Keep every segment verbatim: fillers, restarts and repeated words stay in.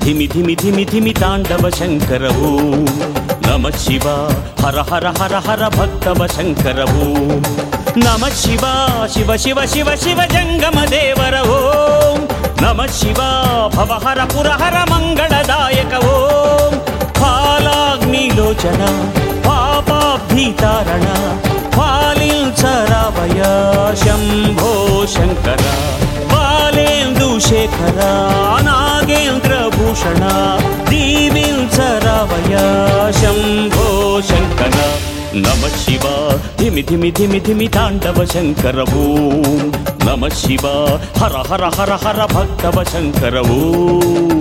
ధిమి ధిమి ధిమి ధిమి తాండవ శంకర ఓం నమః శివ హర హర హర హర భక్తవ శంకర ఓం నమః శివ శివ శివ శివ శివ జంగమ దేవర ఓం నమః శివ భవహర పురహర మంగళదాయక ఓం ఫాలాగ్నిలోచన పాపాబ్ధితారణ ఫాలించరావయ శంభో శంకర బాలేందుశేఖర నాగేంద్రభూషణ దీవించరావయ శంభో శంకర నమః శివ ధిమి ధిమి ధిమి ధిమి తాండవ శంకర ఓం నమః శివ హర హర హర హర భక్తవ శంకర ఓం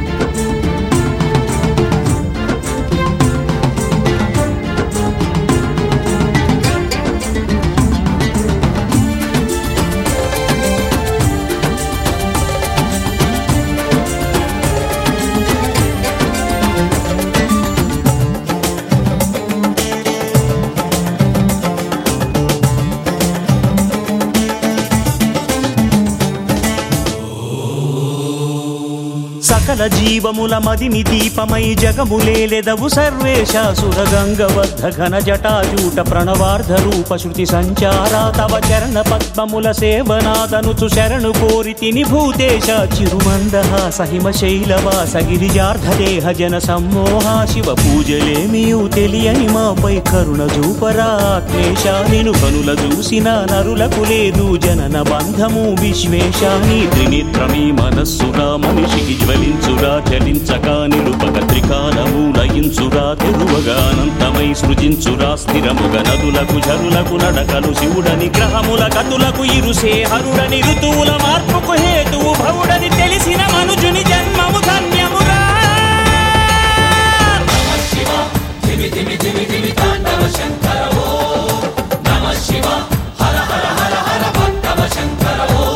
సకల జీవముల మదిని దీపమై జగములేలెదవు సర్వేశాసుర గంగవద్ధ ఘన జటాజూట ప్రణవార్ధ రూప శృతి సంచారా తవ చరణ పద్మముల సేవనాదనుచు శరణు కోరితిని భూతేశ చిరుమందహాస హిమ శైలవాస గిరిజార్ధదేహ జన సమ్మోహ శివ పూజలేమియు తెలియని మాపై కరుణ జూపరా ఆత్మేశ నిను కనుల చూసిన నరులకు లేదు జనన బంధము విశ్వేశ నీ త్రినేత్రమీ మనస్సుగా మనిషికి జ్వలించురా చలించగా నిలుపక త్రికాలము లయించురా తెరువగా అనంతమై సృజించురా స్థిరముగ నదులకు జరులకు నడకలు శివుడని గ్రహముల గతులకు ఇరుసే హరుడని ఋతువుల మార్పుకు హేతువు భవుడని తెలిసిన మనుజుని జన్మము ధన్యమురా నమః శివ ధిమి ధిమి ధిమి ధిమి తాండవ శంకర ఓం నమః శివ హర హర హర హర భక్తవ శంకర ఓం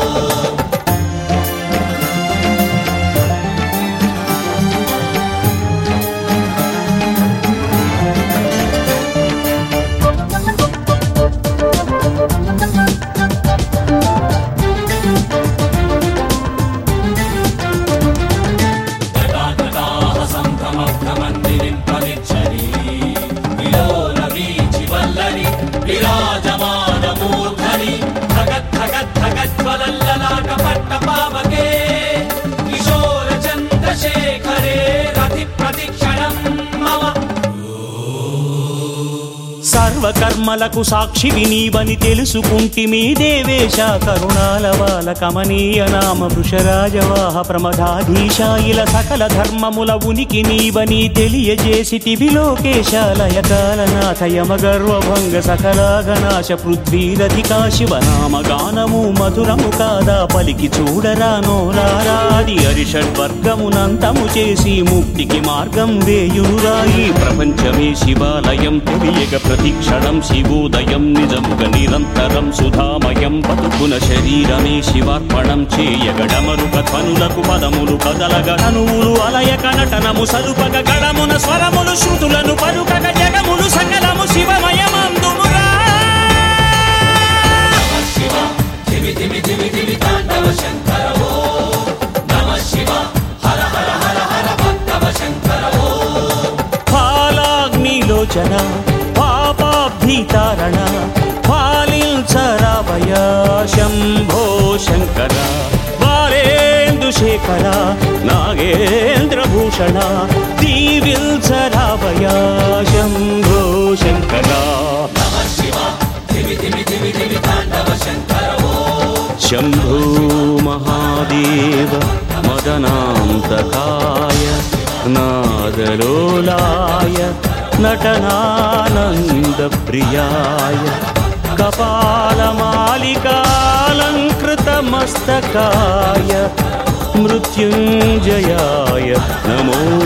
సర్వకర్మలకు సాక్షివి నీవని తెలుసుకుంటిమీ దేవేశ కరుణాల బాల కమనీయ నామ వృషరాజవాహ ప్రమదాధీశ ఇల సకల ధర్మముల ఉనికి నీవని తెలియజేసితివి లోకేశ లయకాలనాథ యమగర్వభంగ సకలాగనాశ పృథ్వీరధికా శివనామ గానము మధురము కాదా పలికి చూడరా నోరారాది అరిషడ్వర్గమునంతము చేసి ముక్తికి మార్గం వేయునురా ఈ ప్రపంచమే శివాలయం తెలియగ ప్రతిక్షణం శివోదయం నిజముగ నిరంతరం సుధామయం బతుకున శరీరమే శివార్పణం చేయగడమరుక ధ్వనులకు పదములు కదలగ తనువులు అలయక నటనము సలుపగ గడమున స్వరములు శృతులను పలుకగ జగములు సకలము శివమయమందుమురా నమః శివ ధిమి ధిమి ధిమి ధిమి తాండవ శంకర ఓం నమః శివ హర హర హర హర భక్తవ శంకర ఓం ఫాలాగ్నిలోచన పాపాబ్ధితారణ ఫాలించరావయ శంభో శంకర బాలేందుశేఖర నాగేంద్రభూషణ దీవించరావయ శంభో శంకర నమః శివ ధిమి ధిమి ధిమి ధిమి తాండవ శంకర ఓం శంభో మహాదేవ మదనాంతకాయ నాదలోలాయ నటనానందప్రియాయ కపాలమాలికాలంకృతమస్తకాయ మృత్యుంజయాయ నమో